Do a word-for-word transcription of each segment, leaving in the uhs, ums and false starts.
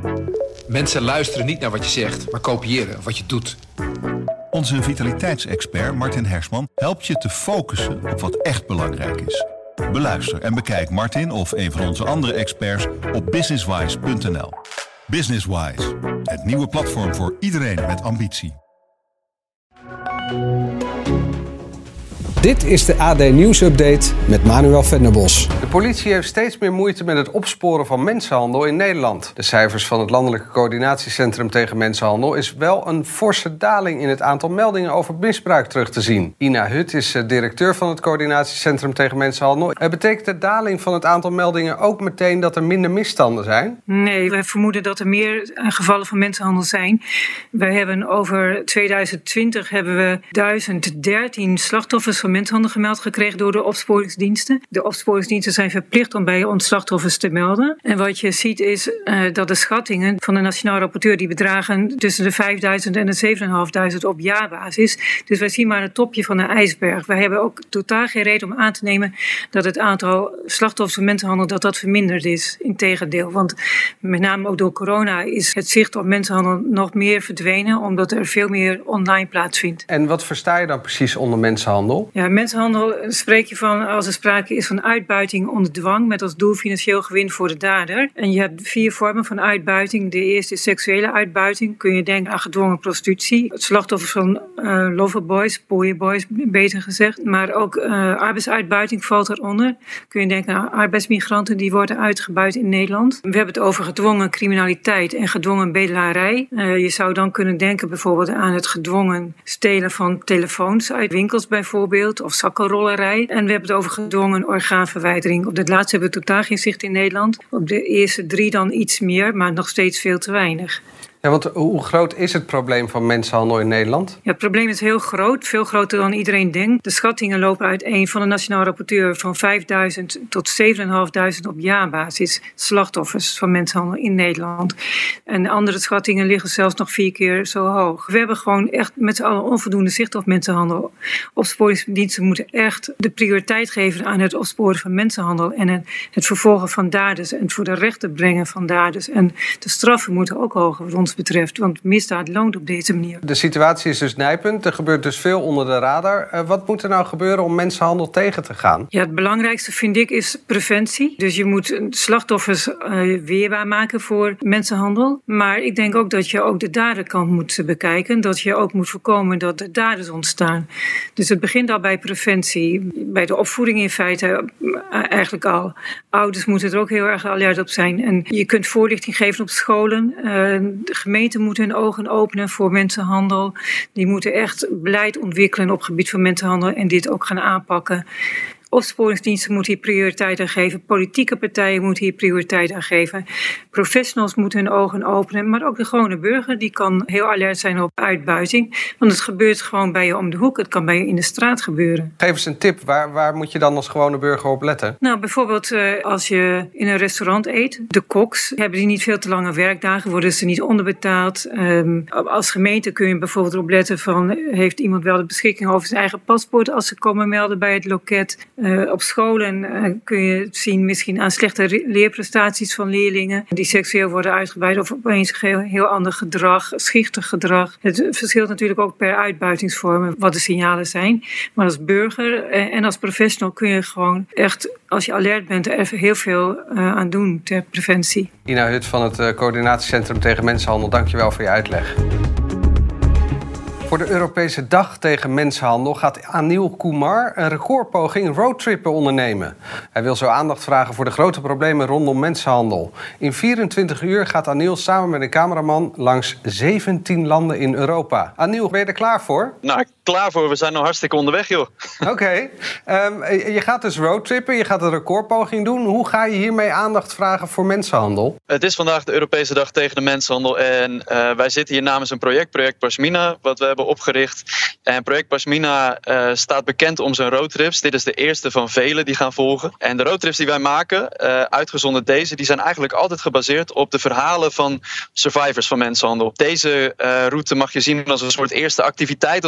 Mensen luisteren niet naar wat je zegt, maar kopiëren wat je doet. Onze vitaliteitsexpert Martin Hersman helpt je te focussen op wat echt belangrijk is. Beluister en bekijk Martin of een van onze andere experts op businesswise punt n l. Businesswise, het nieuwe platform voor iedereen met ambitie. Dit is de A D Nieuws-update met Manuel Venderbos. De politie heeft steeds meer moeite met het opsporen van mensenhandel in Nederland. De cijfers van het Landelijke Coördinatiecentrum tegen Mensenhandel is wel een forse daling in het aantal meldingen over misbruik terug te zien. Ina Hut is directeur van het Coördinatiecentrum tegen Mensenhandel. Betekent de daling van het aantal meldingen ook meteen dat er minder misstanden zijn? Nee, we vermoeden dat er meer gevallen van mensenhandel zijn. Wij hebben over tweeduizend twintig hebben we duizend dertien slachtoffers van mensenhandel gemeld gekregen door de opsporingsdiensten. De opsporingsdiensten zijn verplicht om bij ons slachtoffers te melden. En wat je ziet is uh, dat de schattingen van de Nationaal Rapporteur die bedragen tussen de vijfduizend en de zevenduizend vijfhonderd op jaarbasis. Dus wij zien maar het topje van de ijsberg. Wij hebben ook totaal geen reden om aan te nemen dat het aantal slachtoffers van mensenhandel dat dat verminderd is. Integendeel, want met name ook door corona is het zicht op mensenhandel nog meer verdwenen, omdat er veel meer online plaatsvindt. En wat versta je dan precies onder mensenhandel? Ja, mensenhandel spreek je van als er sprake is van uitbuiting onder dwang met als doel financieel gewin voor de dader. En je hebt vier vormen van uitbuiting. De eerste is seksuele uitbuiting. Kun je denken aan gedwongen prostitutie. Het slachtoffer van uh, loverboys, pooienboys beter gezegd. Maar ook uh, arbeidsuitbuiting valt eronder. Kun je denken aan arbeidsmigranten die worden uitgebuit in Nederland. We hebben het over gedwongen criminaliteit en gedwongen bedelarij. Uh, je zou dan kunnen denken bijvoorbeeld aan het gedwongen stelen van telefoons uit winkels bijvoorbeeld. Of zakkenrollerij. En we hebben het over gedwongen orgaanverwijdering. Op dit laatste hebben we totaal geen zicht in Nederland. Op de eerste drie dan iets meer, maar nog steeds veel te weinig. Ja, want hoe groot is het probleem van mensenhandel in Nederland? Ja, het probleem is heel groot, veel groter dan iedereen denkt. De schattingen lopen uiteen van de Nationaal Rapporteur van vijfduizend tot zevenduizend vijfhonderd op jaarbasis slachtoffers van mensenhandel in Nederland. En andere schattingen liggen zelfs nog vier keer zo hoog. We hebben gewoon echt met z'n allen onvoldoende zicht op mensenhandel. Opsporingsdiensten moeten echt de prioriteit geven aan het opsporen van mensenhandel en het vervolgen van daders en het voor de rechter brengen van daders. En de straffen moeten ook hoger wat ons betreft, want misdaad loont op deze manier. De situatie is dus nijpend, er gebeurt dus veel onder de radar. Uh, wat moet er nou gebeuren om mensenhandel tegen te gaan? Ja, het belangrijkste vind ik is preventie. Dus je moet slachtoffers uh, weerbaar maken voor mensenhandel. Maar ik denk ook dat je ook de daderkant moet bekijken. Dat je ook moet voorkomen dat er daders ontstaan. Dus het begint al bij preventie. Bij de opvoeding in feite uh, eigenlijk al. Ouders moeten er ook heel erg alert op zijn. En je kunt voorlichting geven op scholen. Uh, de gemeenten moeten hun ogen openen voor mensenhandel. Die moeten echt beleid ontwikkelen op het gebied van mensenhandel en dit ook gaan aanpakken. Opsporingsdiensten moeten hier prioriteit aan geven. Politieke partijen moeten hier prioriteit aan geven. Professionals moeten hun ogen openen. Maar ook de gewone burger die kan heel alert zijn op uitbuiting. Want het gebeurt gewoon bij je om de hoek. Het kan bij je in de straat gebeuren. Geef eens een tip. Waar, waar moet je dan als gewone burger op letten? Nou, bijvoorbeeld uh, als je in een restaurant eet. De koks hebben die niet veel te lange werkdagen. Worden ze niet onderbetaald. Um, als gemeente kun je bijvoorbeeld erop letten van... heeft iemand wel de beschikking over zijn eigen paspoort als ze komen melden bij het loket... Uh, op scholen uh, kun je zien misschien aan slechte leerprestaties van leerlingen die seksueel worden uitgebuit of opeens heel, heel ander gedrag, schichtig gedrag. Het verschilt natuurlijk ook per uitbuitingsvormen wat de signalen zijn. Maar als burger uh, en als professional kun je gewoon echt, als je alert bent, er heel veel uh, aan doen ter preventie. Ina Hut van het uh, Coördinatiecentrum tegen Mensenhandel, dankjewel voor je uitleg. Voor de Europese Dag tegen Mensenhandel gaat Anil Kumar een recordpoging roadtrippen ondernemen. Hij wil zo aandacht vragen voor de grote problemen rondom mensenhandel. In vierentwintig uur gaat Anil samen met een cameraman langs zeventien landen in Europa. Anil, ben je er klaar voor? Nou, klaar voor. We zijn nog hartstikke onderweg, joh. Oké. Okay. Um, je gaat dus roadtrippen, je gaat een recordpoging doen. Hoe ga je hiermee aandacht vragen voor mensenhandel? Het is vandaag de Europese Dag tegen de Mensenhandel. En uh, wij zitten hier namens een project, Project Pasmina, wat we hebben opgericht. En Project Pasmina uh, staat bekend om zijn roadtrips. Dit is de eerste van vele die gaan volgen. En de roadtrips die wij maken, uh, uitgezonderd deze, die zijn eigenlijk altijd gebaseerd op de verhalen van survivors van mensenhandel. Deze uh, route mag je zien als een soort eerste activiteit, als een kick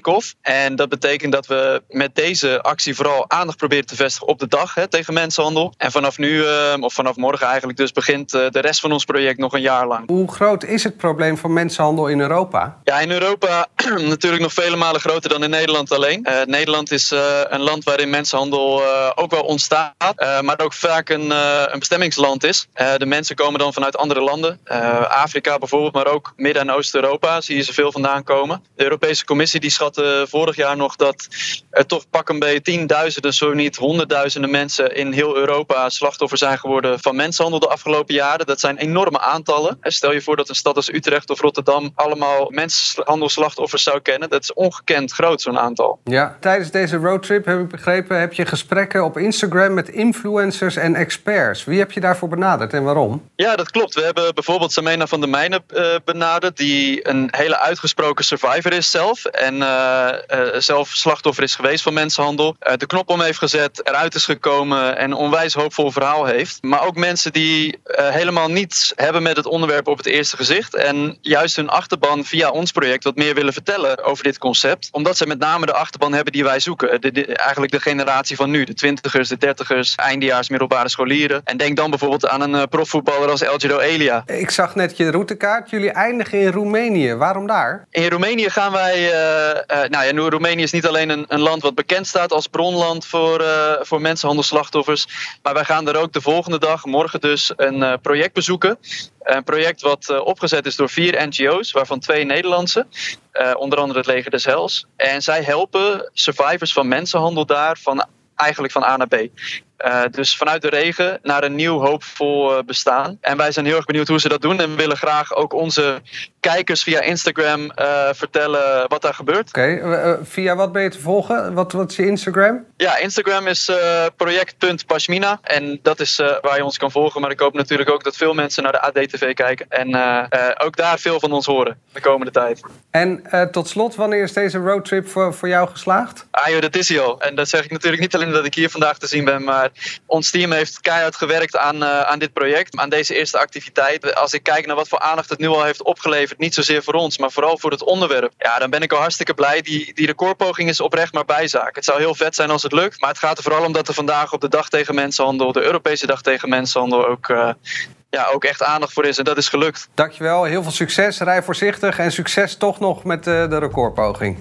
kick-off. En dat betekent dat we met deze actie vooral aandacht proberen te vestigen op de dag hè, tegen mensenhandel. En vanaf nu, uh, of vanaf morgen eigenlijk dus, begint uh, de rest van ons project nog een jaar lang. Hoe groot is het probleem van mensenhandel in Europa? Ja, in Europa natuurlijk nog vele malen groter dan in Nederland alleen. Uh, Nederland is uh, een land waarin mensenhandel uh, ook wel ontstaat, uh, maar ook vaak een, uh, een bestemmingsland is. Uh, de mensen komen dan vanuit andere landen, uh, Afrika bijvoorbeeld, maar ook Midden- en Oost-Europa zie je ze veel vandaan komen. De Europese Commissie die schatte vorig jaar nog dat er toch pak een beetje tienduizenden, zo niet honderdduizenden mensen in heel Europa slachtoffer zijn geworden van mensenhandel de afgelopen jaren. Dat zijn enorme aantallen. Stel je voor dat een stad als Utrecht of Rotterdam allemaal mensenhandelslachtoffers zou kennen. Dat is ongekend groot, zo'n aantal. Ja, tijdens deze roadtrip, heb ik begrepen, heb je gesprekken op Instagram met influencers en experts. Wie heb je daarvoor benaderd en waarom? Ja, dat klopt. We hebben bijvoorbeeld Samena van der Meijnen uh, benaderd, die een hele uitgesproken survivor is zelf. En uh, uh, zelf slachtoffer is geweest van mensenhandel. Uh, de knop om heeft gezet, eruit is gekomen en een onwijs hoopvol verhaal heeft. Maar ook mensen die uh, helemaal niets hebben met het onderwerp op het eerste gezicht. En juist hun achterban via ons project wat meer willen vertellen over dit concept. Omdat ze met name de achterban hebben die wij zoeken. De, de, eigenlijk de generatie van nu. De twintigers, de dertigers, eindejaars, middelbare scholieren. En denk dan bijvoorbeeld aan een uh, profvoetballer als Elgiro Elia. Ik zag net je routekaart. Jullie eindigen in Roemenië. Waarom daar? In Roemenië gaan wij... Uh, uh, nou ja, Roemenië is niet alleen een, een land wat bekend staat als bronland voor, uh, voor mensenhandelslachtoffers. Maar wij gaan er ook de volgende dag, morgen dus, een uh, project bezoeken. Een project wat uh, opgezet is door vier N G O's, waarvan twee Nederlandse. Uh, onder andere het Leger des Heils. En zij helpen survivors van mensenhandel daar van, eigenlijk van A naar B. Uh, dus vanuit de regen naar een nieuw hoopvol uh, bestaan. En wij zijn heel erg benieuwd hoe ze dat doen. En we willen graag ook onze kijkers via Instagram uh, vertellen wat daar gebeurt. Oké, okay. uh, via wat ben je te volgen? Wat, wat is je Instagram? Ja, Instagram is uh, project punt pashmina. En dat is uh, waar je ons kan volgen. Maar ik hoop natuurlijk ook dat veel mensen naar de A D T V kijken. En uh, uh, ook daar veel van ons horen de komende tijd. En uh, tot slot, wanneer is deze roadtrip voor, voor jou geslaagd? Ah joh, dat is hij al. En dat zeg ik natuurlijk niet alleen dat ik hier vandaag te zien ben, maar ons team heeft keihard gewerkt aan, uh, aan dit project, aan deze eerste activiteit. Als ik kijk naar wat voor aandacht het nu al heeft opgeleverd, niet zozeer voor ons, maar vooral voor het onderwerp, ja, dan ben ik al hartstikke blij. Die, die recordpoging is oprecht maar bijzaak. Het zou heel vet zijn als het lukt, maar het gaat er vooral om dat er vandaag op de dag tegen mensenhandel, de Europese dag tegen mensenhandel, ook, uh, ja, ook echt aandacht voor is. En dat is gelukt. Dankjewel, heel veel succes. Rij voorzichtig en succes toch nog met uh, de recordpoging.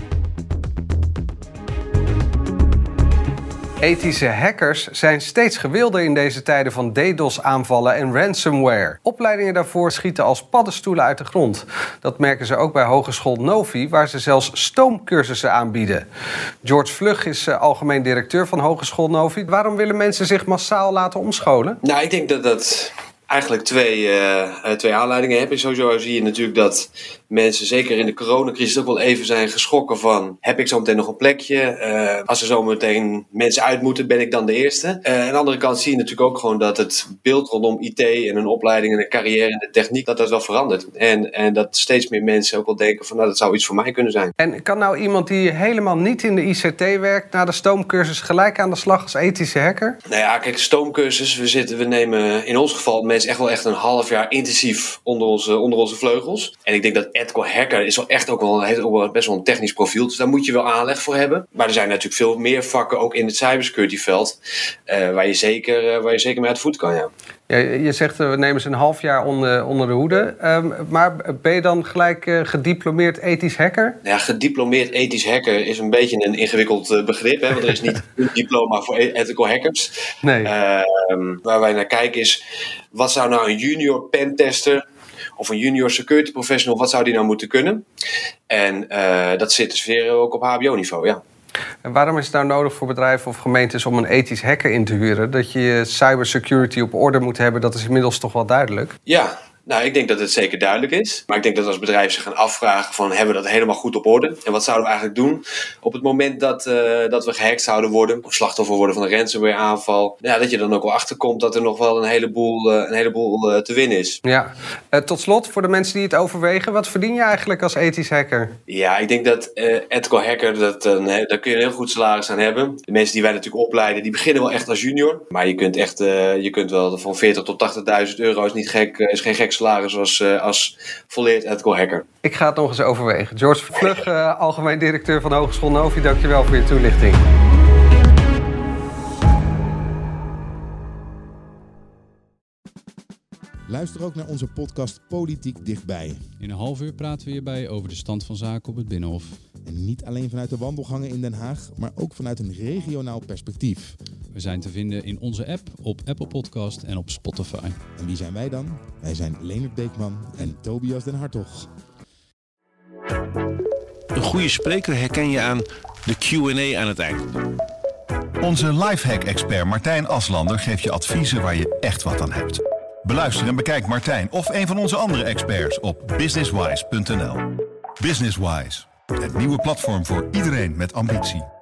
Ethische hackers zijn steeds gewilder in deze tijden van DDoS-aanvallen en ransomware. Opleidingen daarvoor schieten als paddenstoelen uit de grond. Dat merken ze ook bij Hogeschool Novi, waar ze zelfs stoomcursussen aanbieden. George Vlug is uh, algemeen directeur van Hogeschool Novi. Waarom willen mensen zich massaal laten omscholen? Nou, ik denk dat dat eigenlijk twee, uh, twee aanleidingen hebben. Sowieso zie je natuurlijk dat mensen zeker in de coronacrisis ook wel even zijn geschrokken van, heb ik zo meteen nog een plekje? Uh, als er zo meteen mensen uit moeten, ben ik dan de eerste? Uh, aan de andere kant zie je natuurlijk ook gewoon dat het beeld rondom I T en een opleiding en een carrière in de techniek, dat dat wel verandert. En, en dat steeds meer mensen ook wel denken van, nou, dat zou iets voor mij kunnen zijn. En kan nou iemand die helemaal niet in de I C T werkt, na de stoomcursus gelijk aan de slag als ethische hacker? Nou ja, kijk, stoomcursus, we zitten, we nemen in ons geval mensen echt wel echt een half jaar intensief onder onze, onder onze vleugels. En ik denk dat ethical hacker is wel echt ook wel, heeft ook wel best wel een technisch profiel. Dus daar moet je wel aanleg voor hebben. Maar er zijn natuurlijk veel meer vakken, ook in het cybersecurity veld, uh, waar, je zeker, uh, waar je zeker mee uit de voet kan, ja. Ja, je zegt, uh, we nemen ze een half jaar onder, onder de hoede. Um, maar ben je dan gelijk uh, gediplomeerd ethisch hacker? Ja, gediplomeerd ethisch hacker is een beetje een ingewikkeld uh, begrip. Hè, want er is niet een diploma voor ethical hackers. Nee. Uh, um, waar wij naar kijken is, wat zou nou een junior pentester of een junior security professional, wat zou die nou moeten kunnen? En uh, dat zit dus weer ook op H B O-niveau, ja. En waarom is het nou nodig voor bedrijven of gemeentes om een ethisch hacker in te huren? Dat je cybersecurity op orde moet hebben, dat is inmiddels toch wel duidelijk? Ja, nou, ik denk dat het zeker duidelijk is. Maar ik denk dat als bedrijven zich gaan afvragen van, hebben we dat helemaal goed op orde? En wat zouden we eigenlijk doen op het moment dat, uh, dat we gehackt zouden worden, of slachtoffer worden van een ransomware aanval? Ja, dat je dan ook wel achterkomt dat er nog wel een heleboel, uh, een heleboel uh, te winnen is. Ja. Uh, tot slot, voor de mensen die het overwegen, wat verdien je eigenlijk als ethisch hacker? Ja, ik denk dat uh, ethical hacker, dat, uh, nee, daar kun je een heel goed salaris aan hebben. De mensen die wij natuurlijk opleiden, die beginnen wel echt als junior. Maar je kunt echt, uh, je kunt wel van veertig tot tachtigduizend euro, is niet gek, uh, is geen gek salaris als, uh, als volleerd ethical hacker. Ik ga het nog eens overwegen. George Vlug, uh, algemeen directeur van de Hogeschool Novi, dankjewel voor je toelichting. Luister ook naar onze podcast Politiek Dichtbij. In een half uur praten we hierbij over de stand van zaken op het Binnenhof. En niet alleen vanuit de wandelgangen in Den Haag, maar ook vanuit een regionaal perspectief. We zijn te vinden in onze app, op Apple Podcast en op Spotify. En wie zijn wij dan? Wij zijn Leonard Beekman en Tobias den Hartog. Een goede spreker herken je aan de Q en A aan het eind. Onze lifehack-expert Martijn Aslander geeft je adviezen waar je echt wat aan hebt. Beluister en bekijk Martijn of een van onze andere experts op businesswise punt n l. Businesswise, het nieuwe platform voor iedereen met ambitie.